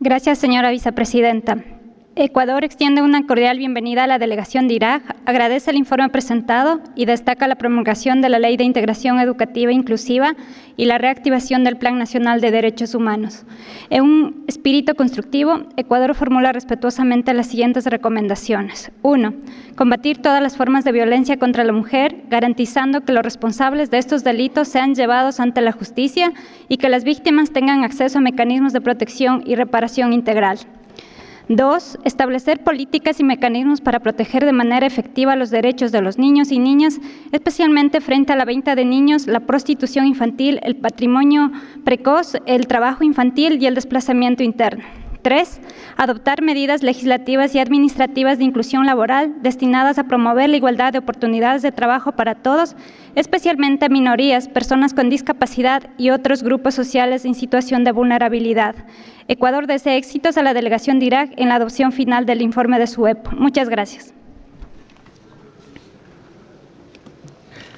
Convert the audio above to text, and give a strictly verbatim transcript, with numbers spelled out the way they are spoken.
Gracias, señora vicepresidenta. Ecuador extiende una cordial bienvenida a la delegación de Irak, agradece el informe presentado y destaca la promulgación de la Ley de Integración Educativa Inclusiva y la reactivación del Plan Nacional de Derechos Humanos. En un espíritu constructivo, Ecuador formula respetuosamente las siguientes recomendaciones. Uno, combatir todas las formas de violencia contra la mujer, garantizando que los responsables de estos delitos sean llevados ante la justicia y que las víctimas tengan acceso a mecanismos de protección y reparación integral. Dos, establecer políticas y mecanismos para proteger de manera efectiva los derechos de los niños y niñas, especialmente frente a la venta de niños, la prostitución infantil, el patrimonio precoz, el trabajo infantil y el desplazamiento interno. Tres, adoptar medidas legislativas y administrativas de inclusión laboral destinadas a promover la igualdad de oportunidades de trabajo para todos, especialmente a minorías, personas con discapacidad y otros grupos sociales en situación de vulnerabilidad. Ecuador desea éxitos a la delegación de Irak en la adopción final del informe de su E P O. Muchas gracias.